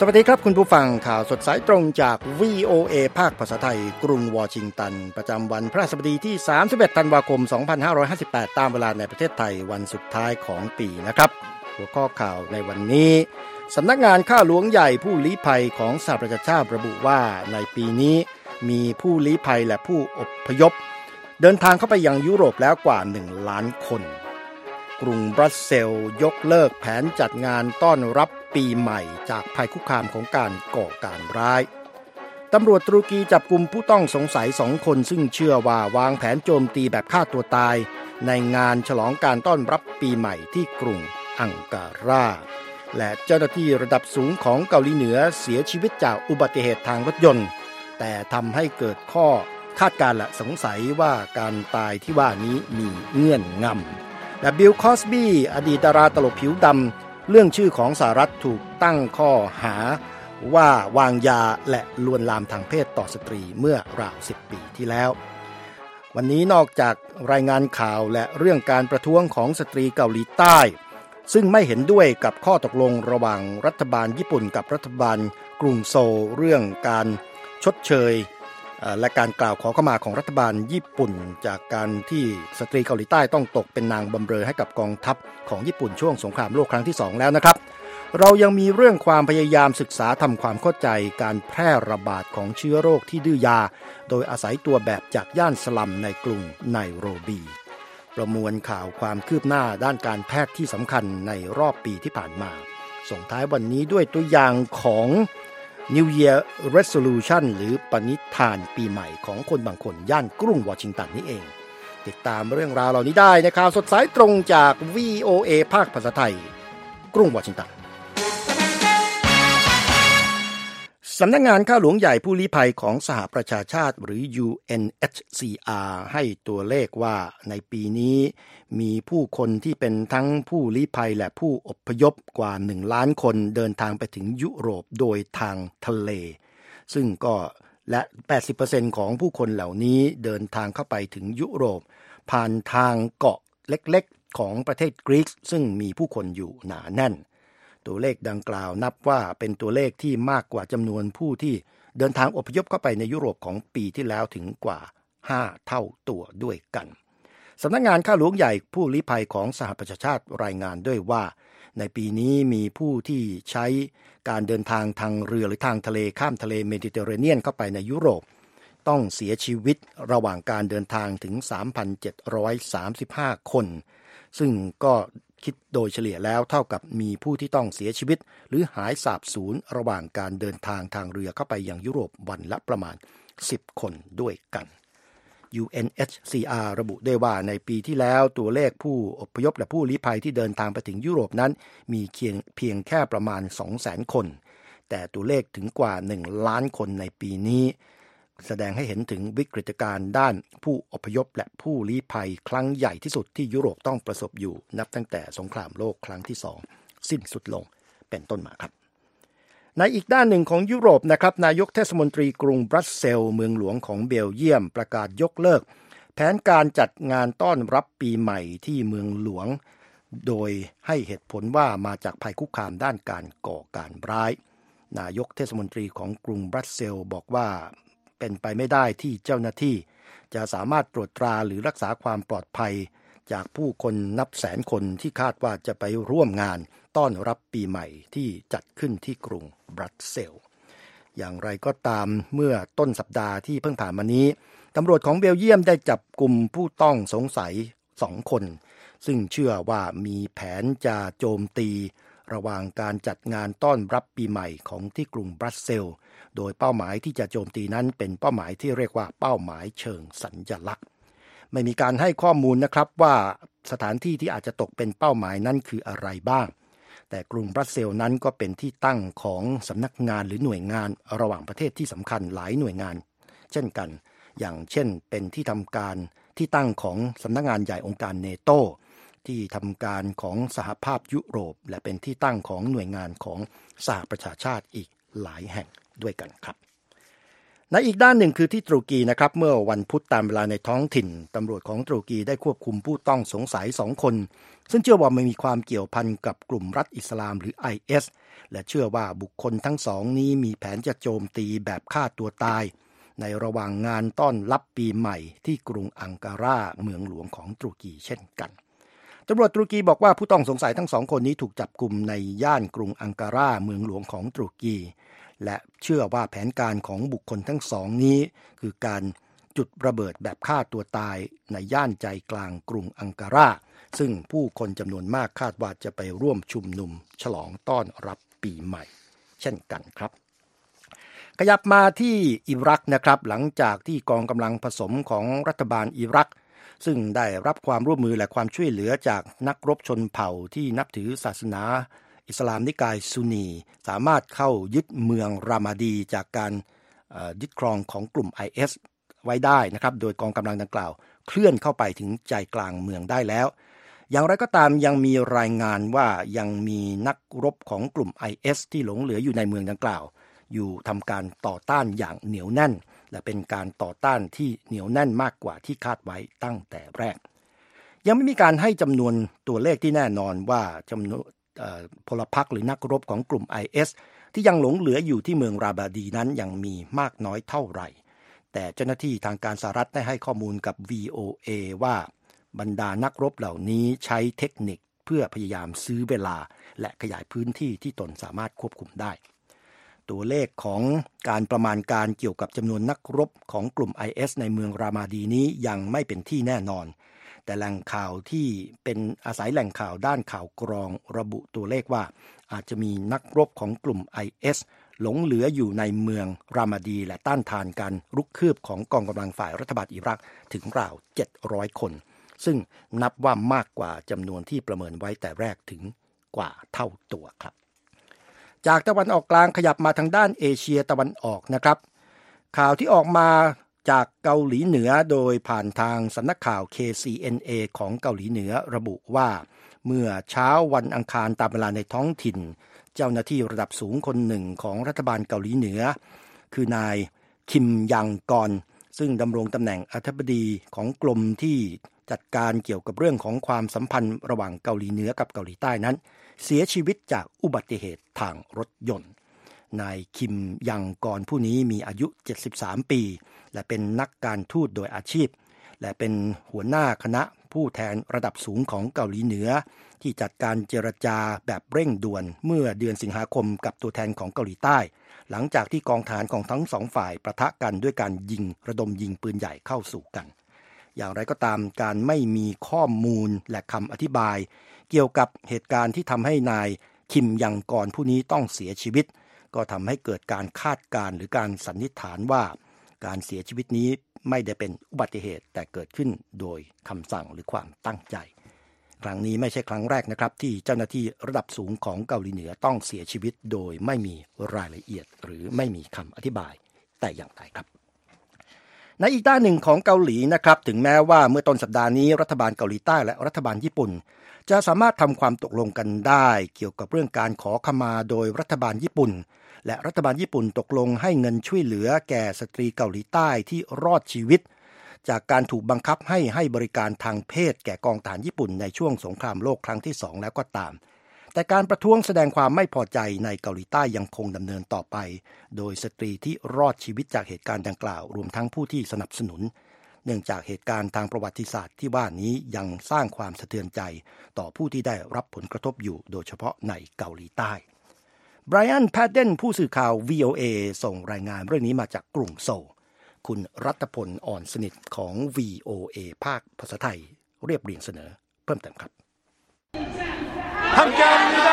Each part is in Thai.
วัสดีครับคุณผู้ฟังข่าวสดสายตรงจาก VOA ภาคภาษาไทยกรุงวอชิงตันประจำวันพฤหัสบดีที่31ธันวาคม2558ตามเวลาในประเทศไทยวันสุดท้ายของปีนะครับหัวข้อข่าวในวันนี้สำนักงานข้าหลวงใหญ่ผู้ลี้ภัยของสหประชาชาติระบุว่าในปีนี้มีผู้ลี้ภัยและผู้อพยพเดินทางเข้าไปยังยุโรปแล้วกว่า1ล้านคนกรุงบรัสเซลส์ยกเลิกแผนจัดงานต้อนรับปีใหม่จากภัยคุกคามของการก่อการร้ายตำรวจตุรกีจับกุมผู้ต้องสงสัย2คนซึ่งเชื่อว่าวางแผนโจมตีแบบฆ่าตัวตายในงานฉลองการต้อนรับปีใหม่ที่กรุงอังการาและเจ้าหน้าที่ระดับสูงของเกาหลีเหนือเสียชีวิตจากอุบัติเหตุทางรถยนต์แต่ทำให้เกิดข้อคาดการณ์และสงสัยว่าการตายที่ว่านี้มีเงื่อนงำและบิล คอสบี้อดีตดาราตลกผิวดำเรื่องชื่อของสหรัฐถูกตั้งข้อหาว่าวางยาและลวนลามทางเพศต่อสตรีเมื่อราว10 ปีที่แล้ววันนี้นอกจากรายงานข่าวและเรื่องการประท้วงของสตรีเกาหลีใต้ซึ่งไม่เห็นด้วยกับข้อตกลงระหว่างรัฐบาลญี่ปุ่นกับรัฐบาลกรุงโซลเรื่องการชดเชยและการกล่าวขอเข้ามาของรัฐบาลญี่ปุ่นจากการที่สตรีเกาหลีใต้ต้องตกเป็นนางบำเรอให้กับกองทัพของญี่ปุ่นช่วงสงครามโลกครั้งที่2แล้วนะครับเรายังมีเรื่องความพยายามศึกษาทำความเข้าใจการแพร่ระบาดของเชื้อโรคที่ดื้อยาโดยอาศัยตัวแบบจากย่านสลัมในกรุงไนโรบีประมวลข่าวความคืบหน้าด้านการแพทย์ที่สำคัญในรอบปีที่ผ่านมาส่งท้ายวันนี้ด้วยตัวอย่างของNew Year Resolution หรือปณิธานปีใหม่ของคนบางคนย่านกรุงวอชิงตันนี่เองติดตามเรื่องราวเหล่านี้ได้ในข่าวสดสายตรงจาก VOA ภาคภาษาไทยกรุงวอชิงตันสำนักงานข้าหลวงใหญ่ผู้ลี้ภัยของสหประชาชาติหรือ UNHCR ให้ตัวเลขว่าในปีนี้มีผู้คนที่เป็นทั้งผู้ลี้ภัยและผู้อพยพกว่า1ล้านคนเดินทางไปถึงยุโรปโดยทางทะเลซึ่งก็และ 80% ของผู้คนเหล่านี้เดินทางเข้าไปถึงยุโรปผ่านทางเกาะเล็กๆของประเทศกรีซซึ่งมีผู้คนอยู่หนาแน่นตัวเลขดังกล่าวนับว่าเป็นตัวเลขที่มากกว่าจำนวนผู้ที่เดินทางอพยพเข้าไปในยุโรปของปีที่แล้วถึงกว่า5เท่าตัวด้วยกันสำนักงานข้าหลวงใหญ่ผู้ลี้ภัยของสหประชาชาติรายงานด้วยว่าในปีนี้มีผู้ที่ใช้การเดินทางทางเรือหรือทางทะเลข้ามทะเลเมดิเตอร์เรเนียนเข้าไปในยุโรปต้องเสียชีวิตระหว่างการเดินทางถึง 3,735 คนซึ่งก็คิดโดยเฉลี่ยแล้วเท่ากับมีผู้ที่ต้องเสียชีวิตหรือหายสาบสูญระหว่างการเดินทางทางเรือเข้าไปยังยุโรปวันละประมาณ10 คนด้วยกัน UNHCR ระบุได้ว่าในปีที่แล้วตัวเลขผู้อพยพและผู้ลี้ภัยที่เดินทางไปถึงยุโรปนั้นมีเพียงแค่ประมาณ 200,000 คนแต่ตัวเลขถึงกว่า1ล้านคนในปีนี้แสดงให้เห็นถึงวิกฤตการณ์ด้านผู้อพยพและผู้ลี้ภัยครั้งใหญ่ที่สุดที่ยุโรปต้องประสบอยู่นับตั้งแต่สงครามโลกครั้งที่2สิ้นสุดลงเป็นต้นมาครับในอีกด้านหนึ่งของยุโรปนะครับนายกเทศมนตรีกรุงบรัสเซลส์เมืองหลวงของเบลเยียมประกาศยกเลิกแผนการจัดงานต้อนรับปีใหม่ที่เมืองหลวงโดยให้เหตุผลว่ามาจากภัยคุกคามด้านการก่อการร้ายนายกเทศมนตรีของกรุงบรัสเซลส์บอกว่าเป็นไปไม่ได้ที่เจ้าหน้าที่จะสามารถตรวจตราหรือรักษาความปลอดภัยจากผู้คนนับแสนคนที่คาดว่าจะไปร่วมงานต้อนรับปีใหม่ที่จัดขึ้นที่กรุงบรัสเซลส์อย่างไรก็ตามเมื่อต้นสัปดาห์ที่เพิ่งผ่านมานี้ตำรวจของเบลเยียมได้จับกุมผู้ต้องสงสัย2 คนซึ่งเชื่อว่ามีแผนจะโจมตีระหว่างการจัดงานต้อนรับปีใหม่ของที่กรุงบรัสเซลส์โดยเป้าหมายที่จะโจมตีนั้นเป็นเป้าหมายที่เรียกว่าเป้าหมายเชิงสัญลักษณ์ไม่มีการให้ข้อมูลนะครับว่าสถานที่ที่อาจจะตกเป็นเป้าหมายนั้นคืออะไรบ้างแต่กรุงบรัสเซลส์นั้นก็เป็นที่ตั้งของสำนักงานหรือหน่วยงานระหว่างประเทศที่สำคัญหลายหน่วยงานเช่นกันอย่างเช่นเป็นที่ทำการที่ตั้งของสำนักงานใหญ่องค์การเนโตที่ทำการของสหภาพยุโรปและเป็นที่ตั้งของหน่วยงานของสหประชาชาติอีกหลายแห่งด้วยกันครับในอีกด้านหนึ่งคือที่ตุรกีนะครับเมื่อวันพุธตามเวลาในท้องถิ่นตำรวจของตุรกีได้ควบคุมผู้ต้องสงสัย2 คนซึ่งเชื่อว่าไม่มีความเกี่ยวพันกับกลุ่มรัฐอิสลามหรือ IS และเชื่อว่าบุคคลทั้งสองนี้มีแผนจะโจมตีแบบฆ่าตัวตายในระหว่างงานต้อนรับปีใหม่ที่กรุงอังการาเมืองหลวงของตุรกีเช่นกันตำรวจตุรกีบอกว่าผู้ต้องสงสัยทั้ง2 คนนี้ถูกจับกุมในย่านกรุงอังการาเมืองหลวงของตุรกีและเชื่อว่าแผนการของบุคคลทั้งสองนี้คือการจุดระเบิดแบบฆ่าตัวตายในย่านใจกลางกรุงอังการาซึ่งผู้คนจำนวนมากคาดว่าจะไปร่วมชุมนุมฉลองต้อนรับปีใหม่เช่นกันครับขยับมาที่อิรักนะครับหลังจากที่กองกำลังผสมของรัฐบาลอิรักซึ่งได้รับความร่วมมือและความช่วยเหลือจากนักรบชนเผ่าที่นับถือศาสนาอิสลามนิกายซุนนีสามารถเข้ายึดเมืองรามาดีจากการยึดครองของกลุ่ม IS ไว้ได้นะครับโดยกองกำลังดังกล่าวเคลื่อนเข้าไปถึงใจกลางเมืองได้แล้วอย่างไรก็ตามยังมีรายงานว่ายังมีนักรบของกลุ่ม IS ที่หลงเหลืออยู่ในเมืองดังกล่าวอยู่ทำการต่อต้านอย่างเหนียวแน่นและเป็นการต่อต้านที่เหนียวแน่นมากกว่าที่คาดไว้ตั้งแต่แรกยังไม่มีการให้จำนวนตัวเลขที่แน่นอนว่าจำนวนพลพรรคหรือนักรบของกลุ่ม IS ที่ยังหลงเหลืออยู่ที่เมืองราบาดีนั้นยังมีมากน้อยเท่าไหร่แต่เจ้าหน้าที่ทางการสหรัฐได้ให้ข้อมูลกับ VOA ว่าบรรดานักรบเหล่านี้ใช้เทคนิคเพื่อพยายามซื้อเวลาและขยายพื้นที่ที่ตนสามารถควบคุมได้ตัวเลขของการประมาณการเกี่ยวกับจำนวนนักรบของกลุ่ม IS ในเมืองรามาดีนี้ยังไม่เป็นที่แน่นอนแต่แหล่งข่าวที่เป็นอาศัยแหล่งข่าวด้านข่าวกรองระบุตัวเลขว่าอาจจะมีนักรบของกลุ่ม IS หลงเหลืออยู่ในเมืองรามาดีและต้านทานการรุกคืบของกองกำลังฝ่ายรัฐบาลอิรักถึงราว700 คนซึ่งนับว่ามากกว่าจำนวนที่ประเมินไว้แต่แรกถึงกว่าเท่าตัวครับจากตะวันออกกลางขยับมาทางด้านเอเชียตะวันออกนะครับข่าวที่ออกมาจากเกาหลีเหนือโดยผ่านทางสำนักข่าว KCNA ของเกาหลีเหนือระบุว่าเมื่อเช้าวันอังคารตามเวลาในท้องถิ่นเจ้าหน้าที่ระดับสูงคนหนึ่งของรัฐบาลเกาหลีเหนือคือนายคิมยังกอนซึ่งดำรงตำแหน่งอธิบดีของกรมที่จัดการเกี่ยวกับเรื่องของความสัมพันธ์ระหว่างเกาหลีเหนือกับเกาหลีใต้นั้นเสียชีวิตจากอุบัติเหตุทางรถยนต์นายคิมยังกอนผู้นี้มีอายุ73 ปีและเป็นนักการทูตโดยอาชีพและเป็นหัวหน้าคณะผู้แทนระดับสูงของเกาหลีเหนือที่จัดการเจรจาแบบเร่งด่วนเมื่อเดือนสิงหาคมกับตัวแทนของเกาหลีใต้หลังจากที่กองทหารของทั้งสองฝ่ายปะทะกันด้วยการระดมยิงปืนใหญ่เข้าสู่กันอย่างไรก็ตามการไม่มีข้อมูลและคำอธิบายเกี่ยวกับเหตุการณ์ที่ทำให้นายคิมยังกอนผู้นี้ต้องเสียชีวิตก็ทำให้เกิดการคาดการณ์หรือการสันนิษฐานว่าการเสียชีวิตนี้ไม่ได้เป็นอุบัติเหตุแต่เกิดขึ้นโดยคำสั่งหรือความตั้งใจครั้งนี้ไม่ใช่ครั้งแรกนะครับที่เจ้าหน้าที่ระดับสูงของเกาหลีเหนือต้องเสียชีวิตโดยไม่มีรายละเอียดหรือไม่มีคำอธิบายแต่อย่างใดครับในอีกด้านหนึ่งของเกาหลีนะครับถึงแม้ว่าเมื่อต้นสัปดาห์นี้รัฐบาลเกาหลีใต้และรัฐบาลญี่ปุ่นจะสามารถทำความตกลงกันได้เกี่ยวกับเรื่องการขอขมาโดยรัฐบาลญี่ปุ่นและรัฐบาลญี่ปุ่นตกลงให้เงินช่วยเหลือแก่สตรีเกาหลีใต้ที่รอดชีวิตจากการถูกบังคับให้บริการทางเพศแก่กองทหารญี่ปุ่นในช่วงสงครามโลกครั้งที่2แล้วก็ตามแต่การประท้วงแสดงความไม่พอใจในเกาหลีใต้ยังคงดำเนินต่อไปโดยสตรีที่รอดชีวิตจากเหตุการณ์ดังกล่าวรวมทั้งผู้ที่สนับสนุนเนื่องจากเหตุการณ์ทางประวัติศาสตร์ที่ว่านี้ยังสร้างความสะเทือนใจต่อผู้ที่ได้รับผลกระทบอยู่โดยเฉพาะในเกาหลีใต้ไบรอัน แพดเดนผู้สื่อข่าว VOA ส่งรายงานเรื่องนี้มาจากกรุงโซลคุณรัตพลอ่อนสนิทของ VOA ภาคภาษาไทยเรียบเรียงเสนอเพิ่มเติมครับ 함께합니다.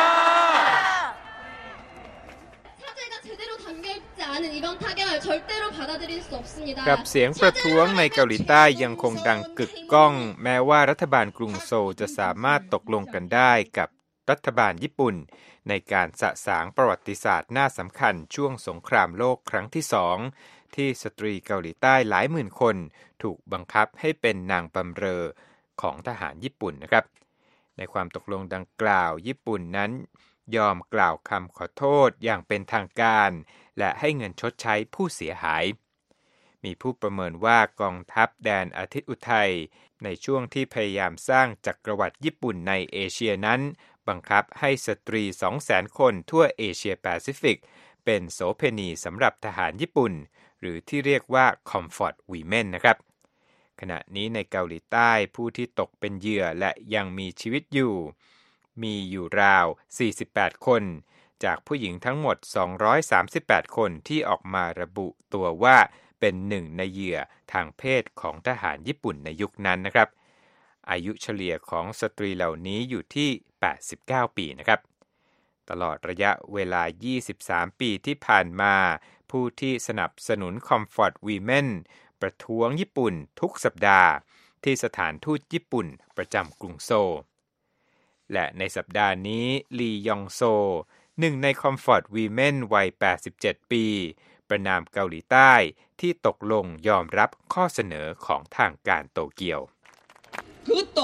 사죄가 제대로 담겨있지 않은 이번 타격을 절대로 받아들일 수 없습니다. กับเสียงประท้วงในเกาหลีใต้ยังคงดังกึกก้องแม้ว่ารัฐบาลกรุงโซลจะสามารถตกลงกันได้กับรัฐบาลญี่ปุ่นในการสะสางประวัติศาสตร์น่าสำคัญช่วงสงครามโลกครั้งที่2ที่สตรีเกาหลีใต้หลายหมื่นคนถูกบังคับให้เป็นนางบำเรอของทหารญี่ปุ่นนะครับในความตกลงดังกล่าวญี่ปุ่นนั้นยอมกล่าวคำขอโทษอย่างเป็นทางการและให้เงินชดใช้ผู้เสียหายมีผู้ประเมินว่ากองทัพแดนอาทิตย์อุทัยในช่วงที่พยายามสร้างจักรวรรดิญี่ปุ่นในเอเชียนั้นบังคับให้สตรี 200,000 คนทั่วเอเชียแปซิฟิกเป็นโสเภณีสำหรับทหารญี่ปุ่นหรือที่เรียกว่า Comfort Women นะครับขณะนี้ในเกาหลีใต้ผู้ที่ตกเป็นเหยื่อและยังมีชีวิตอยู่มีอยู่ราว 48 คนจากผู้หญิงทั้งหมด 238 คนที่ออกมาระบุตัวว่าเป็นหนึ่งในเหยื่อทางเพศของทหารญี่ปุ่นในยุคนั้นนะครับอายุเฉลี่ยของสตรีเหล่านี้อยู่ที่ 89 ปีนะครับตลอดระยะเวลา 23 ปีที่ผ่านมาผู้ที่สนับสนุน Comfort Women ประท้วงญี่ปุ่นทุกสัปดาห์ที่สถานทูตญี่ปุ่นประจำกรุงโซลและในสัปดาห์นี้ลียองโซหนึ่งใน Comfort Women วัย 87 ปีประณามเกาหลีใต้ที่ตกลงยอมรับข้อเสนอของทางการโตเกียว 그것도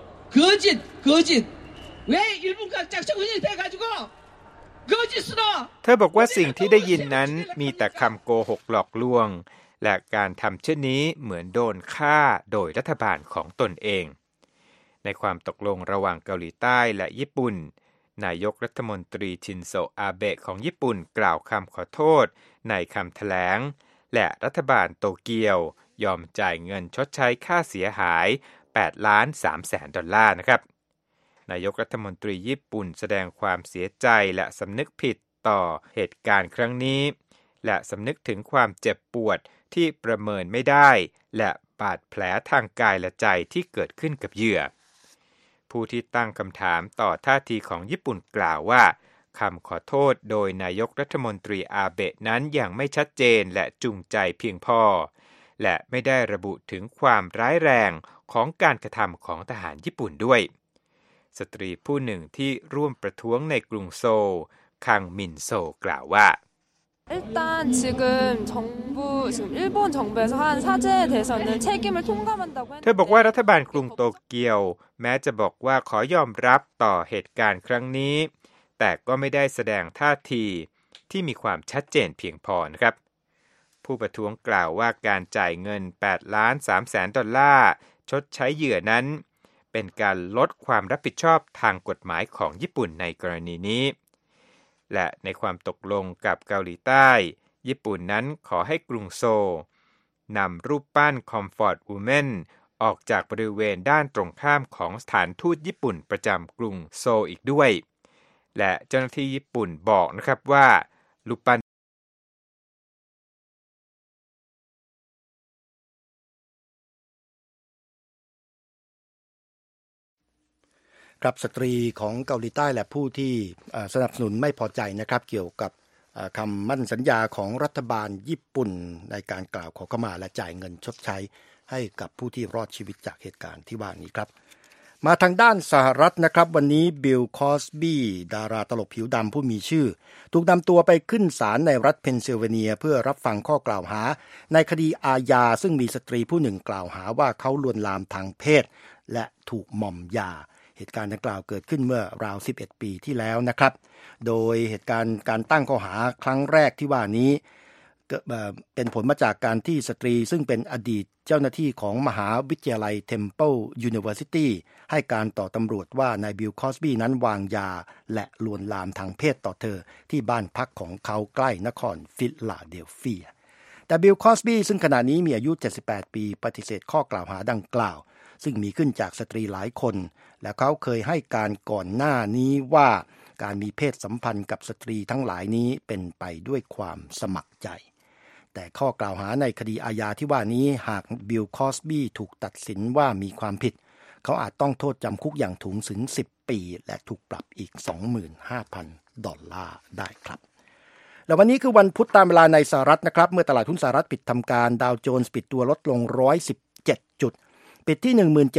거짓 왜 일본과 작전군이 돼가지고 거짓으로 เธอบอกว่าสิ่งที่ได้ยินนั้นมีแต่คำโกหกหลอกลวงและการทำเช่นนี้เหมือนโดนฆ่าโดยรัฐบาลของตนเองในความตกลงระหว่างเกาหลีใต้และญี่ปุ่นนายกรัฐมนตรีชินโซอาเบะของญี่ปุ่นกล่าวคำขอโทษในคำแถลงและรัฐบาลโตเกียวยอมจ่ายเงินชดใช้ค่าเสียหาย$8,300,000นะครับนายกรัฐมนตรีญี่ปุ่นแสดงความเสียใจและสำนึกผิดต่อเหตุการณ์ครั้งนี้และสำนึกถึงความเจ็บปวดที่ประเมินไม่ได้และบาดแผลทางกายและใจที่เกิดขึ้นกับเหยื่อผู้ที่ตั้งคำถามต่อท่าทีของญี่ปุ่นกล่าวว่าคำขอโทษโดยนายกรัฐมนตรีอาเบะนั้นยังไม่ชัดเจนและจูงใจเพียงพอและไม่ได้ระบุถึงความร้ายแรงของการกระทำของทหารญี่ปุ่นด้วยสตรีผู้หนึ่งที่ร่วมประท้วงในกรุงโซลคังมินโซกล่าวว่า 일단 지금 일본 정부에서 한 사죄에 대해서는 책임을 통감한다고 했는데 เธอบอกว่ารัฐบาลกรุงโตเกียวแม้จะบอกว่าขอยอมรับต่อเหตุการณ์ครั้งนี้แต่ก็ไม่ได้แสดงท่าทีที่มีความชัดเจนเพียงพอนะครับผู้ประท้วงกล่าวว่าการจ่ายเงิน$8,300,000ชดใช้เหยื่อนั้นเป็นการลดความรับผิดชอบทางกฎหมายของญี่ปุ่นในกรณีนี้และในความตกลงกับเกาหลีใต้ญี่ปุ่นนั้นขอให้กรุงโซลนำรูปปั้น Comfort Women ออกจากบริเวณด้านตรงข้ามของสถานทูตญี่ปุ่นประจำกรุงโซลอีกด้วยและเจ้าหน้าที่ญี่ปุ่นบอกนะครับว่ารูปปั้นครับสตรีของเกาหลีใต้และผู้ที่สนับสนุนไม่พอใจนะครับเกี่ยวกับคำมั่นสัญญาของรัฐบาลญี่ปุ่นในการกล่าวขอขมาและจ่ายเงินชดใช้ให้กับผู้ที่รอดชีวิตจากเหตุการณ์ที่ว่านี้ครับมาทางด้านสหรัฐนะครับวันนี้บิลคอสบีดาราตลกผิวดำผู้มีชื่อถูกนำตัวไปขึ้นศาลในรัฐเพนซิลเวเนียเพื่อรับฟังข้อกล่าวหาในคดีอาญาซึ่งมีสตรีผู้หนึ่งกล่าวหาว่าเขาลวนลามทางเพศและถูกมอมยาเหตุการณ์ดังกล่าวเกิดขึ้นเมื่อราว11ปีที่แล้วนะครับโดยเหตุการณ์การตั้งข้อหาครั้งแรกที่ว่านี้เป็นผลมาจากการที่สตรีซึ่งเป็นอดีตเจ้าหน้าที่ของมหาวิทยาลัย Temple University ให้การต่อตำรวจว่านายบิลคอสบีนั้นวางยาและลวนลามทางเพศต่อเธอที่บ้านพักของเขาใกล้นครฟิลาเดลเฟียแต่บิลคอสบีซึ่งขณะนี้มีอายุ78ปีปฏิเสธข้อกล่าวหาดังกล่าวซึ่งมีขึ้นจากสตรีหลายคนและเขาเคยให้การก่อนหน้านี้ว่าการมีเพศสัมพันธ์กับสตรีทั้งหลายนี้เป็นไปด้วยความสมัครใจแต่ข้อกล่าวหาในคดีอาญาที่ว่านี้หากบิลคอสบีถูกตัดสินว่ามีความผิดเขาอาจต้องโทษจำคุกอย่างสูงถึง10ปีและถูกปรับอีก$25,000ได้ครับแล้ววันนี้คือวันพุธตามเวลาในสหรัฐนะครับเมื่อตลาดหุ้นสหรัฐปิดทำการดาวโจนส์ปิดตัวลดลง117จุดปิดที่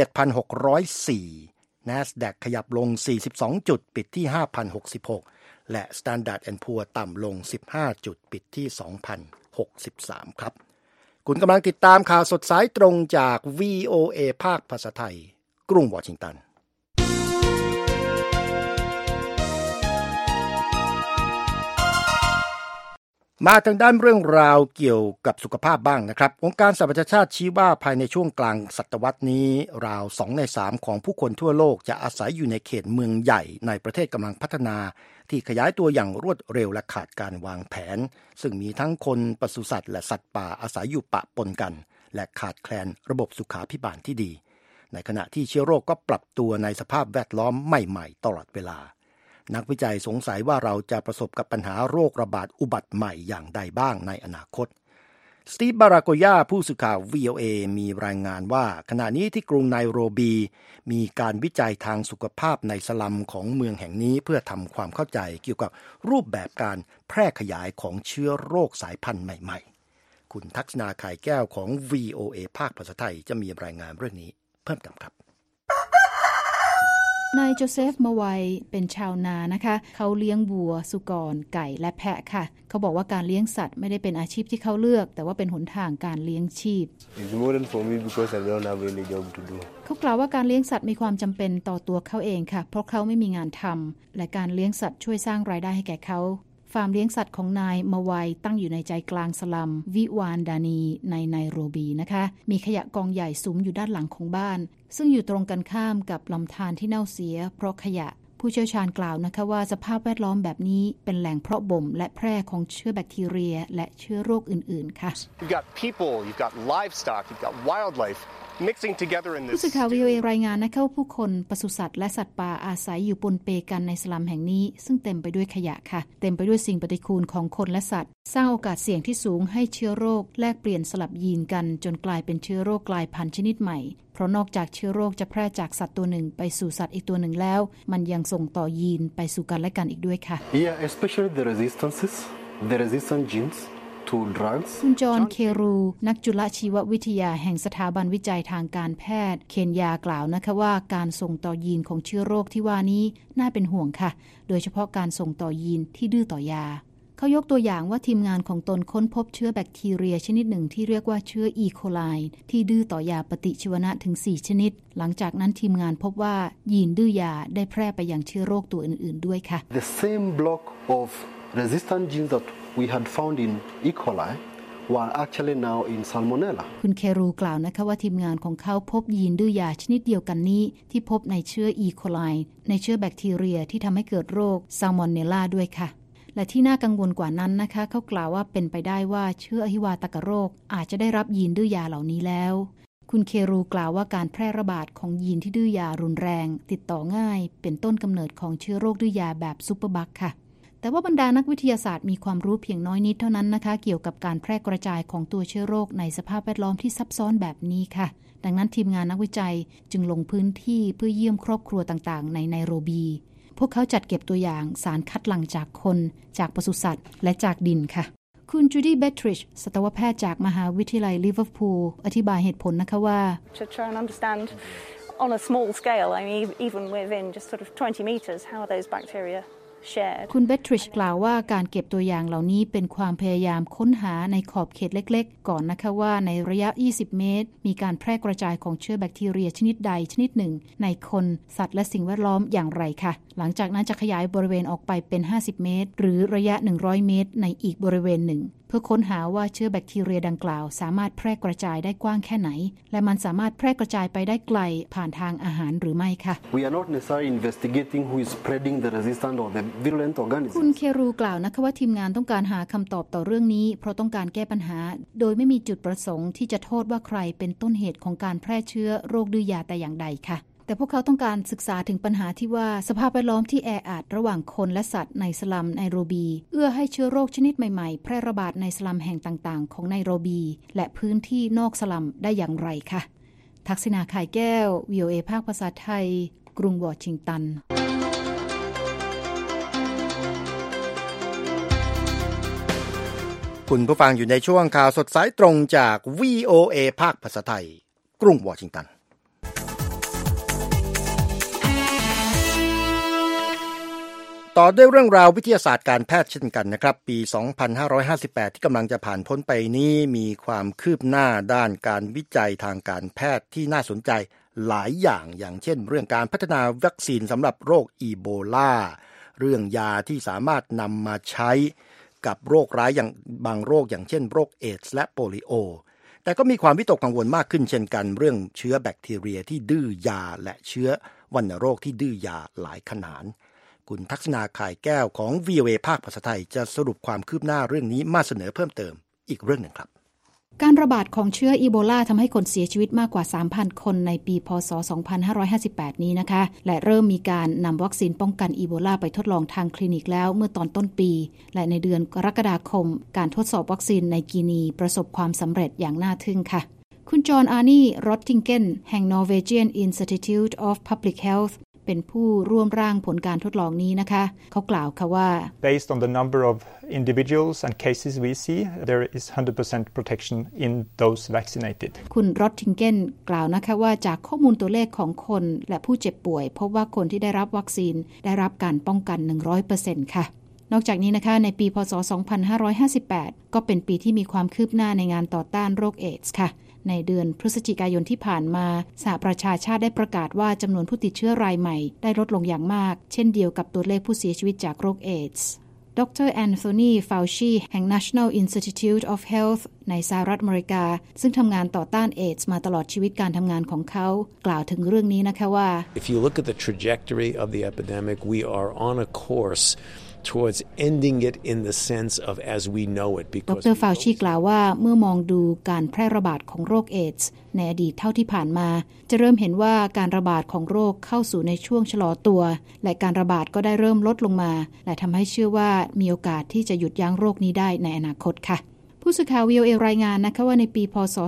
17,604 NASDAQ ขยับลง42จุดปิดที่ 5,066 และ Standard & Poor ต่ำลง15จุดปิดที่ 2,063 ครับคุณกำลังติดตามข่าวสดสายตรงจาก VOA ภาคภาษาไทยกรุงวอชิงตันมาทางด้านเรื่องราวเกี่ยวกับสุขภาพบ้างนะครับองค์การสหประชาชาติชี้ว่าภายในช่วงกลางศตวรรษนี้ราว2 ใน 3ของผู้คนทั่วโลกจะอาศัยอยู่ในเขตเมืองใหญ่ในประเทศกำลังพัฒนาที่ขยายตัวอย่างรวดเร็วและขาดการวางแผนซึ่งมีทั้งคนปศุสัตว์และสัตว์ป่าอาศัยอยู่ปะปนกันและขาดแคลนระบบสุขาภิบาลที่ดีในขณะที่เชื้อโรคก็ปรับตัวในสภาพแวดล้อมใหม่ๆตลอดเวลานักวิจัยสงสัยว่าเราจะประสบกับปัญหาโรคระบาดอุบัติใหม่อย่างใดบ้างในอนาคตสตีฟ บาราโกย่าผู้สื่อข่าว VOA มีรายงานว่าขณะนี้ที่กรุงไนโรบีมีการวิจัยทางสุขภาพในสลัมของเมืองแห่งนี้เพื่อทำความเข้าใจเกี่ยวกับรูปแบบการแพร่ขยายของเชื้อโรคสายพันธุ์ใหม่ๆคุณทักษณาไข่แก้วของ VOA ภาคภาษาไทยจะมีรายงานเรื่องนี้เพิ่มเติมครับนายโจเซฟมาไวเป็นชาวนานะคะเขาเลี้ยงวัวสุกรไก่และแพะค่ะเขาบอกว่าการเลี้ยงสัตว์ไม่ได้เป็นอาชีพที่เขาเลือกแต่ว่าเป็นหนทางการเลี้ยงชีพเขากล่าวว่าการเลี้ยงสัตว์มีความจำเป็นต่อตัวเขาเองค่ะเพราะเขาไม่มีงานทำและการเลี้ยงสัตว์ช่วยสร้างรายได้ให้แก่เขาฟาร์มเลี้ยงสัตว์ของนายมาไวตั้งอยู่ในใจกลางสลัมวิวานดานีในไนโรบีนะคะมีขยะกองใหญ่สุมอยู่ด้านหลังของบ้านซึ่งอยู่ตรงกันข้ามกับลำธารที่เน่าเสียเพราะขยะผู้เชี่ยวชาญกล่าวนะคะว่าสภาพแวดล้อมแบบนี้เป็นแหล่งเพาะบ่มและแพร่ของเชื้อแบคทีเรียและเชื้อโรคอื่นๆค่ะ You've got people, you've got livestock, you've got wildlife mixing together in this ผู้สื่อข่าว VOA รายงานนะคะว่าผู้คนปศุสัตว์และสัตว์ป่าอาศัยอยู่ปนเปกันในสลัมแห่งนี้ซึ่งเต็มไปด้วยขยะค่ะเต็มไปด้วยสิ่งปฏิกูลของคนและสัตว์สร้างโอกาสเสี่ยงที่สูงให้เชื้อโรคแลกเปลี่ยนสลับยีนกันจนกลายเป็นเชื้อโรคกลายพันธุ์ชนิดใหม่เพราะนอกจากเชื้อโรคจะแพร่จากสัตว์ตัวหนึ่งไปสู่สัตว์อีกตัวหนึ่งแล้วมันยังส่งต่อยีนไปสู่กันและกันอีกด้วยค่ะ Yeah, especially the resistant genes to drugs คุณจอห์นเครูนักจุลชีววิทยาแห่งสถาบันวิจัยทางการแพทย์เคนยากล่าวนะคะว่าการส่งต่อยีนของเชื้อโรคที่ว่านี้น่าเป็นห่วงค่ะโดยเฉพาะการส่งต่อยีนที่ดื้อต่อยาเขายกตัวอย่างว่าทีมงานของตนค้นพบเชื้อแบคทีเรียชนิดหนึ่งที่เรียกว่าเชื้ออีโคไลที่ดื้อต่อยาปฏิชีวนะถึง4ชนิดหลังจากนั้นทีมงานพบว่ายีนดื้อยาได้แพร่ไปยังเชื้อโรคตัวอื่นๆด้วยค่ะ The same block of resistant genes that we had found in E. coli were actually now in Salmonella คุณเครูกล่าวนะคะว่าทีมงานของเขาพบยีนดื้อยาชนิดเดียวกันนี้ที่พบในเชื้อ E. coli ในเชื้อแบคทีเรียที่ทำให้เกิดโรค Salmonella ด้วยค่ะและที่น่ากังวลกว่านั้นนะคะเขากล่าวว่าเป็นไปได้ว่าเชื้ออหิวาตกโรคอาจจะได้รับยีนดื้อยาเหล่านี้แล้วคุณเครูกล่าวว่าการแพร่ระบาดของยีนที่ดื้อยารุนแรงติดต่อง่ายเป็นต้นกำเนิดของเชื้อโรคดื้อยาแบบซุปเปอร์บัคค่ะแต่ว่าบรรดานักวิทยาศาสตร์มีความรู้เพียงน้อยนิดเท่านั้นนะคะเกี่ยวกับการแพร่กระจายของตัวเชื้อโรคในสภาพแวดล้อมที่ซับซ้อนแบบนี้ค่ะดังนั้นทีมงานนักวิจัยจึงลงพื้นที่เพื่อเยี่ยมครอบครัวต่างๆในไนโรบีพวกเขาจัดเก็บตัวอย่างสารคัดหลั่งจากคนจากปศุสัตว์และจากดินค่ะคุณจูดี้เบทริชสัตวแพทย์จากมหาวิทยาลัยลิเวอร์พูลอธิบายเหตุผลนะคะว่า To try and understand on a small scale, I mean even within just sort of 20 meters, how are those bacteria คุณเบทริชกล่าวว่าการเก็บตัวอย่างเหล่านี้เป็นความพยายามค้นหาในขอบเขตเล็กๆก่อนนะคะว่าในระยะ20เมตรมีการแพร่กระจายของเชื้อแบคทีเรียชนิดใดชนิดหนึ่งในคนสัตว์และสิ่งแวดล้อมอย่างไรค่ะหลังจากนั้นจะขยายบริเวณออกไปเป็น50เมตรหรือระยะ100เมตรในอีกบริเวณหนึ่งเพื่อค้นหาว่าเชื้อแบคทีเรียดังกล่าวสามารถแพร่กระจายได้กว้างแค่ไหนและมันสามารถแพร่กระจายไปได้ไกลผ่านทางอาหารหรือไม่ค่ะ We are not necessarily investigating who is spreading the resistant or the virulent organisms คุณเครูกล่าวนะคะว่าทีมงานต้องการหาคำตอบต่อเรื่องนี้เพราะต้องการแก้ปัญหาโดยไม่มีจุดประสงค์ที่จะโทษว่าใครเป็นต้นเหตุของการแพร่เชื้อโรคดื้อยาแต่อย่างใดค่ะแต่พวกเขาต้องการศึกษาถึงปัญหาที่ว่าสภาพแวดล้อมที่แออัดระหว่างคนและสัตว์ในสลัมไนโรบีเอื้อให้เชื้อโรคชนิดใหม่ๆแพร่ระบาดในสลัมแห่งต่างๆของไนโรบีและพื้นที่นอกสลัมได้อย่างไรค่ะทักษิณาข่ายแก้ว VOA ภาคภาษาไทยกรุงวอชิงตันคุณผู้ฟังอยู่ในช่วงข่าวสดสายตรงจาก VOA ภาคภาษาไทยกรุงวอชิงตันต่อด้วยเรื่องราววิทยาศาสตร์การแพทย์เช่นกันนะครับปี 2558 ที่กำลังจะผ่านพ้นไปนี้มีความคืบหน้าด้านการวิจัยทางการแพทย์ที่น่าสนใจหลายอย่างเช่นเรื่องการพัฒนาวัคซีนสำหรับโรคอีโบลาเรื่องยาที่สามารถนำมาใช้กับโรคร้ายอย่างบางโรคอย่างเช่นโรคเอดส์และโปลิโอแต่ก็มีความวิตกกังวลมากขึ้นเช่นกันเรื่องเชื้อแบคทีเรียที่ดื้อยาและเชื้อวัณโรคที่ดื้อยาหลายขนาดคุณทักษณาข่ายแก้วของ VOA ภาคภาษาไทยจะสรุปความคืบหน้าเรื่องนี้มาเสนอเพิ่มเติมอีกเรื่องหนึ่งครับการระบาดของเชื้ออีโบลาทำให้คนเสียชีวิตมากกว่า 3,000 คนในปีพ.ศ. 2558 นี้นะคะและเริ่มมีการนำวัคซีนป้องกันอีโบลาไปทดลองทางคลินิกแล้วเมื่อตอนต้นปีและในเดือนกรกฎาคมการทดสอบวัคซีนในกินีประสบความสำเร็จอย่างน่าทึ่งค่ะคุณจอห์นอาร์นี่รอตติงเกนแห่ง Norwegian Institute of Public Healthเป็นผู้ร่วมร่างผลการทดลองนี้นะคะเขากล่าวค่ะว่า Based on the number of individuals and cases we see there is 100% protection in those vaccinated คุณรอตติงเกนกล่าวนะคะว่าจากข้อมูลตัวเลขของคนและผู้เจ็บป่วยพบว่าคนที่ได้รับวัคซีนได้รับการป้องกัน 100% ค่ะนอกจากนี้นะคะในปีพ.ศ. 2558ก็เป็นปีที่มีความคืบหน้าในงานต่อต้านโรคเอดส์ค่ะในเดือนพฤศจิกายนที่ผ่านมาสหประชาชาติได้ประกาศว่าจำนวนผู้ติดเชื้อรายใหม่ได้ลดลงอย่างมากเช่นเดียวกับตัวเลขผู้เสียชีวิตจากโรคเอดส์ดร. แอนโทนี ฟาวชีแห่ง National Institute of Health ในสหรัฐอเมริกาซึ่งทำงานต่อต้านเอดส์มาตลอดชีวิตการทำงานของเขากล่าวถึงเรื่องนี้นะคะว่า If you look at the trajectory of the epidemic we are on a course towards ending it in the sense of as we know it ดร. ฟาวชีกล่าวว่าเมื่อมองดูการแพร่ระบาดของโรคเอดส์ในอดีตเท่าที่ผ่านมาจะเริ่มเห็นว่าการระบาดของโรคเข้าสู่ในช่วงชะลอตัวและการระบาดก็ได้เริ่มลดลงมาและทำให้เชื่อว่ามีโอกาสที่จะหยุดยั้งโรคนี้ได้ในอนาคตค่ะผู้สื่อข่าว VOA รายงานนะคะว่าในปีพ.ศ.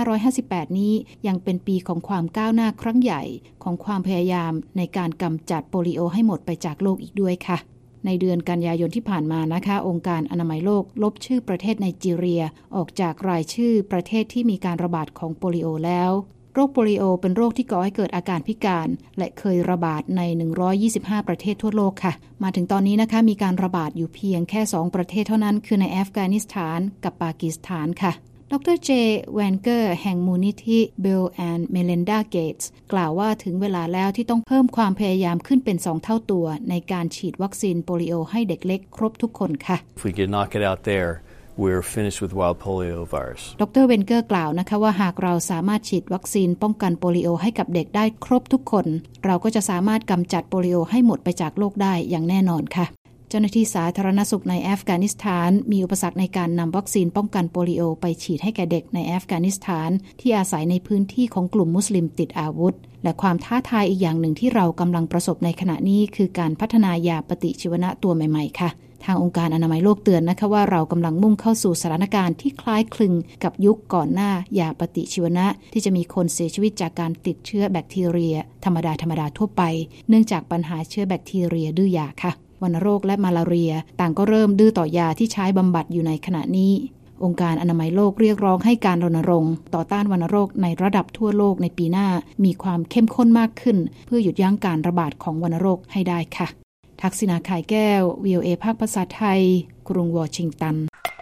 2558นี้ยังเป็นปีของความก้าวหน้าครั้งใหญ่ของความพยายามในการกำจัดโปลิโอให้หมดไปจากโลกอีกด้วยค่ะในเดือนกันยายนที่ผ่านมานะคะองค์การอนามัยโลกลบชื่อประเทศไนจีเรียออกจากรายชื่อประเทศที่มีการระบาดของโปลิโอแล้วโรคโปลิโอเป็นโรคที่ก่อให้เกิดอาการพิการและเคยระบาดใน125ประเทศทั่วโลกค่ะมาถึงตอนนี้นะคะมีการระบาดอยู่เพียงแค่2ประเทศเท่านั้นคือในอัฟกานิสถานกับปากีสถานค่ะดร. เจ แวนเกอร์แห่งมูลนิธิ Bill and Melinda Gates กล่าวว่าถึงเวลาแล้วที่ต้องเพิ่มความพยายามขึ้นเป็น2เท่าตัวในการฉีดวัคซีนโปลิโอให้เด็กเล็กครบทุกคนค่ะ If we can knock it out there we're finished with wild polio virus ดร. เวนเกอร์กล่าวนะคะว่าหากเราสามารถฉีดวัคซีนป้องกันโปลิโอให้กับเด็กได้ครบทุกคนเราก็จะสามารถกำจัดโปลิโอให้หมดไปจากโลกได้อย่างแน่นอนค่ะเจ้าหน้าที่สาธารณสุขในอัฟกานิสถานมีอุปสรรคในการนำวัคซีนป้องกันโปลิโอไปฉีดให้แก่เด็กในอัฟกานิสถานที่อาศัยในพื้นที่ของกลุ่มมุสลิมติดอาวุธและความท้าทายอีกอย่างหนึ่งที่เรากำลังประสบในขณะนี้คือการพัฒนายาปฏิชีวนะตัวใหม่ๆค่ะทางองค์การอนามัยโลกเตือนนะคะว่าเรากำลังมุ่งเข้าสู่สถานการณ์ที่คล้ายคลึงกับยุคก่อนหน้ายาปฏิชีวนะที่จะมีคนเสียชีวิตจากการติดเชื้อแบคทีเรียธรรมดาทั่วไปเนื่องจากปัญหาเชื้อแบคทีเรียดื้อยาค่ะวัณโรคและมาลาเรียต่างก็เริ่มดื้อต่อยาที่ใช้บำบัดอยู่ในขณะนี้องค์การอนามัยโลกเรียกร้องให้การรณรงค์ต่อต้านวัณโรคในระดับทั่วโลกในปีหน้ามีความเข้มข้นมากขึ้นเพื่อหยุดยั้งการระบาดของวัณโรคให้ได้ค่ะทักษิณาข่ายแก้ว VOA ภาคภาษาไทยกรุงวอชิงตัน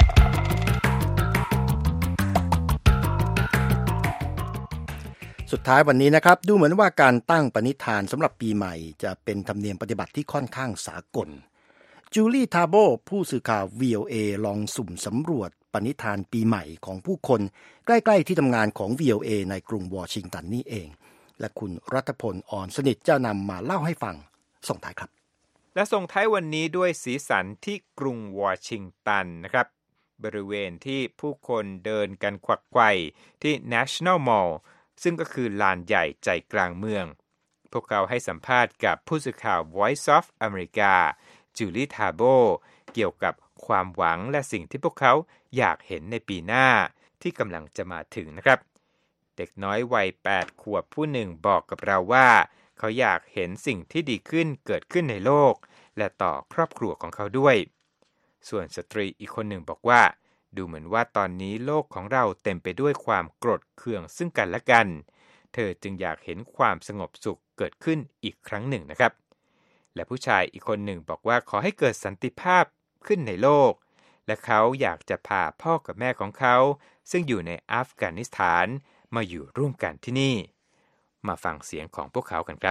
สุดท้ายวันนี้นะครับดูเหมือนว่าการตั้งปณิธานสำหรับปีใหม่จะเป็นธรรมเนียมปฏิบัติที่ค่อนข้างสากลจูลี่ทาโบผู้สื่อข่าว VOA ลองสุ่มสำรวจปณิธานปีใหม่ของผู้คนใกล้ๆที่ทำงานของ VOA ในกรุงวอชิงตันนี่เองและคุณรัฐพล อ่อนสนิทจะนำมาเล่าให้ฟังส่งท้ายครับและส่งท้ายวันนี้ด้วยสีสันที่กรุงวอชิงตันนะครับบริเวณที่ผู้คนเดินกันขวักไขว่ที่ National Mallซึ่งก็คือลานใหญ่ใจกลางเมืองพวกเขาให้สัมภาษณ์กับผู้สื่อข่าว Voice of America จูลี่ทาโบเกี่ยวกับความหวังและสิ่งที่พวกเขาอยากเห็นในปีหน้าที่กำลังจะมาถึงนะครับเด็กน้อยวัย8 ขวบผู้หนึ่งบอกกับเราว่าเขาอยากเห็นสิ่งที่ดีขึ้นเกิดขึ้นในโลกและต่อครอบครัวของเขาด้วยส่วนสตรีอีกคนหนึ่งบอกว่าดูเหมือนว่าตอนนี้โลกของเราเต็มไปด้วยความโกรธเคืองซึ่งกันและกันเธอจึงอยากเห็นความสงบสุขเกิดขึ้นอีกครั้งหนึ่งนะครับและผู้ชายอีกคนหนึ่งบอกว่าขอให้เกิดสันติภาพขึ้นในโลกและเขาอยากจะพาพ่อกับแม่ของเขาซึ่งอยู่ในอัฟกานิสถานมาอยู่ร่วมกันที่นี่มาฟังเสียงของพวกเขากันครับ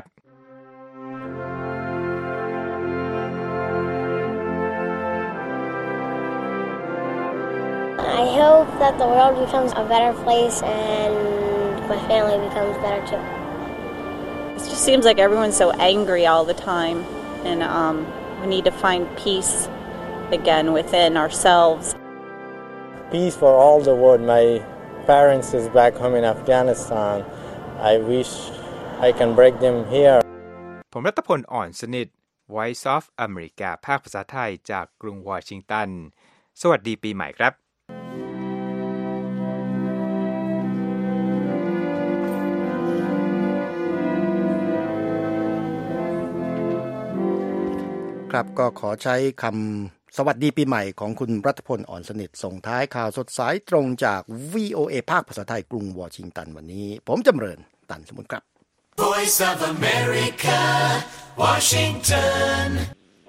hope that the world becomes a better place and my family becomes better too. It just seems like everyone's so angry all the time, and we need to find peace again within ourselves. Peace for all the world. My parents is back home in Afghanistan. I wish I can break them here. ผมรัตพล อ่อนสนิท Voice of America ภาคภาษาไทยจากกรุงวอชิงตันสวัสดีปีใหม่ครับครับก็ขอใช้คำสวัสดีปีใหม่ของคุณรัตพล อ่อนสนิทส่งท้ายข่าวสดสายตรงจาก VOA ภาคภาษาไทยกรุงวอชิงตันวันนี้ผมจำเริญตันสมุนครับ Voice of America Washington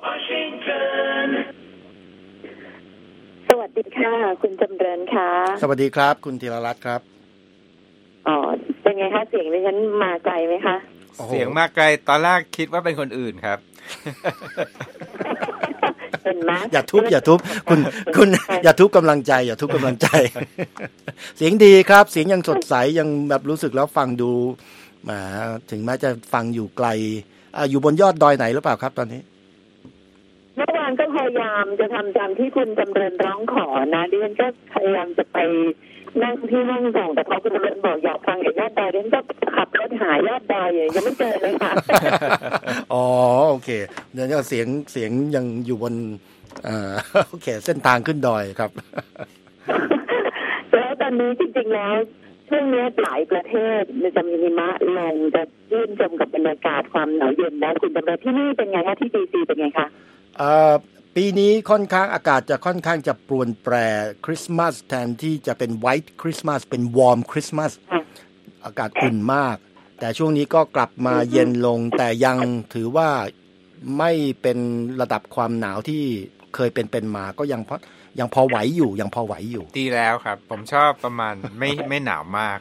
สวัสดีค่ะคุณจำเริญค่ะสวัสดีครับคุณธีรรัตน์ครับเป็นไงคะเสียงดิฉันมาไกลไหมคะเสียงมาไกลตอนแรกคิดว่าเป็นคนอื่นครับอย่าทุบคุณอย่าทุบกำลังใจอย่าทุบกำลังใจเสียงดีครับเสียงยังสดใสยังแบบรู้สึกแล้วฟังดูถึงแม้จะฟังอยู่ไกลอยู่บนยอดดอยไหนหรือเปล่าครับตอนนี้เมื่อวานก็พยายามจะทำตามที่คุณจำเริญร้องขอนะดิฉันก็พยายามจะไปนั่งที่ห้องส่งแต่พอคุณจำเริญบอกอยากฟังยอดดอยดิฉันก็ขับรถหายอดดอยยังไม่เจอเลยค่ะอ๋อโอเคเดี๋ยวเสียงยังอยู่บนโอเคเส้นทางขึ้นดอยครับแล้วตอนนี้จริงๆแล้วช่วงนี้หลายประเทศจะมีหิมะลงจะชื่นชมกับบรรยากาศความหนาวเย็นแล้วคุณจำเริญที่นี่เป็นไงคะที่ดีซีเป็นไงคะปีนี้ค่อนข้างอากาศจะค่อนข้างจะปรวนแปรคริสต์มาสแทนที่จะเป็นไวท์คริสต์มาสเป็นวอร์มคริสต์มาสอากาศอุ่นมากแต่ช่วงนี้ก็กลับมาเย็นลงแต่ยังถือว่าไม่เป็นระดับความหนาวที่เคยเป็นมาก็ยังพอไหวอยู่ดีแล้วครับผมชอบประมาณไม่หนาวมาก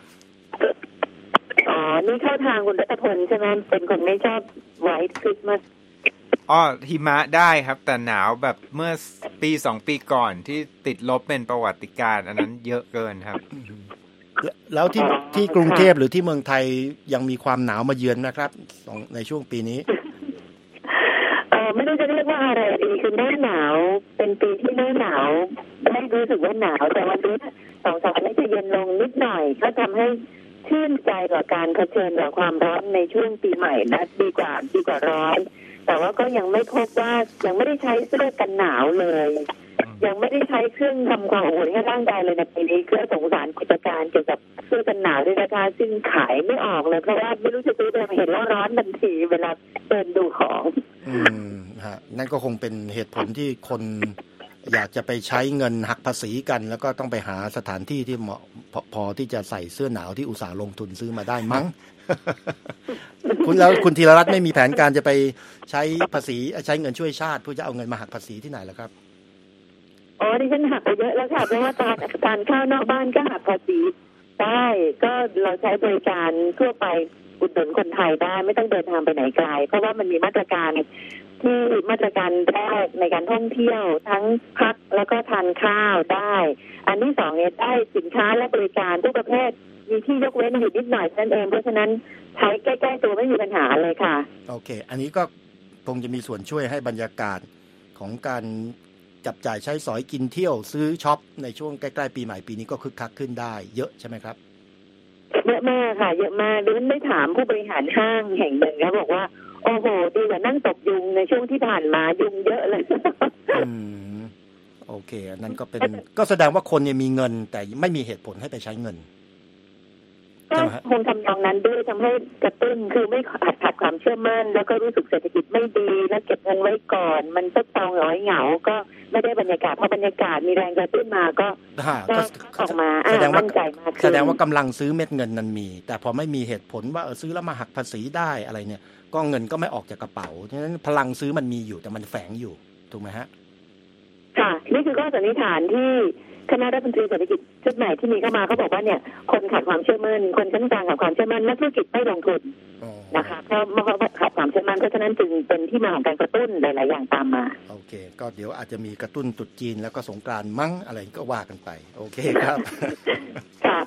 นี่เข้าทางคุณรัตพลใช่ไหมเป็นคนไม่ชอบไวท์คริสต์มาสหิมะได้ครับแต่หนาวแบบเมื่อปี2ปีก่อนที่ติดลบเป็นประวัติการณ์อันนั้นเยอะเกินครับแล้วที่กรุงเทพหรือที่เมืองไทยยังมีความหนาวมาเยือนนะครับในช่วงปีนี้ไม่รู้จะเรียกว่าอะไรดีคือหน้าหนาวเป็นปีที่หน้าหนาวไม่รู้สึกว่าหนาวแต่วันนี้2-3 วันนี้จะเย็นลงนิดหน่อยก็ทำให้ชื่นใจกับการเผชิญกับความร้อนในช่วงปีใหม่นะดีกว่าร้อนแต่ว่าก็ยังไม่พบว่ายังไม่ได้ใช้เสื้อกันหนาวเลยยังไม่ได้ใช้เครื่องทำความอบอุ่นให้ร่างกายเลยในปีนี้คือสงสารกิจการเกี่ยวกับเสื้อกันหนาวด้วยนะคะซึ่งขายไม่ออกเลยเพราะว่าไม่รู้จะซื้อไปเห็นแล้วร้อนทันทีเวลาเดินดูของฮะนั่นก็คงเป็นเหตุผลที่คนอยากจะไปใช้เงินหักภาษีกันแล้วก็ต้องไปหาสถานที่ที่เหมาะพอที่จะใส่เสื้อหนาวที่อุตส่าห์ลงทุนซื้อมาได้มั้งคุณธีรรัตน์ไม่มีแผนการจะไปใช้ภาษีใช้เงินช่วยชาติเพื่อจะเอาเงินมาหักภาษีที่ไหนแล้วครับดิฉันหักไปเยอะแล้วค่ะเพราะว่าทานข้าวนอกบ้านก็หักภาษีได้ก็เราใช้บริการทั่วไปอุดหนุนคนไทยได้ไม่ต้องเดินทางไปไหนไกลเพราะว่ามันมีมาตรการแรกในการท่องเที่ยวทั้งพักแล้วก็ทานข้าวได้อันที่2เนี่ยได้สินค้าและบริการทุกประเภทมีที่ยกเว้นอยู่นิดหน่อยนั่นเองเพราะฉะนั้นใช้ใกล้ๆตัวไม่มีปัญหาเลยค่ะโอเคอันนี้ก็คงจะมีส่วนช่วยให้บรรยากาศของการจับจ่ายใช้สอยกินเที่ยวซื้อช็อปในช่วงใกล้ๆปีใหม่ปีนี้ก็คึกคักขึ้นได้เยอะใช่ไหมครับเยอะมากค่ะเยอะมากดิฉันได้ถามผู้บริหารห้างแห่งหนึ่งเขาบอกว่าโอ้โหดีกว่านั่งตกยุงในช่วงที่ผ่านมายุงเยอะเลยโอเคนั่นก็แสดงว่าคนเนี่ยมีเงินแต่ไม่มีเหตุผลให้ไปใช้เงินก็คงทำนองนั้นด้วยทำให้กระตุ้นคือไม่ขาดความเชื่อมั่นแล้วก็รู้สึกเศรษฐกิจไม่ดีแล้วเก็บเงินไว้ก่อนมันก็ตองหงอยเหงาก็ไม่ได้บรรยากาศพอบรรยากาศมีแรงกระตุ้นมาก็ออกมามั่นใจมากขึ้นแสดงว่ากำลังซื้อเม็ดเงินนั้นมีแต่พอไม่มีเหตุผลว่าซื้อแล้วมาหักภาษีได้อะไรเนี่ยก็เงินก็ไม่ออกจากกระเป๋าฉะนั้นพลังซื้อมันมีอยู่แต่มันแฝงอยู่ถูกไหมฮะค่ะนี่คือข้อสันนิษฐานที่คณะรัฐมนตรีเศรษฐกิจชุดใหม่ที่มีเข้ามาเขาบอกว่าเนี่ยคนขาดความเชื่อมั่นคนชั้นกลางขาดความเชื่อมั่นนักธุรกิจไม่ลงทุนนะคะเพราะเขาขาดความเชื่อมั่นเพราะฉะนั้นจึงเป็นที่มาของการกระตุ้นหลายๆอย่างตามมาโอเคก็เดี๋ยวอาจจะมีกระตุ้นตรุษจีนแล้วก็สงกรานต์มั้งอะไรก็ว่ากันไปโอเคครับค่ะ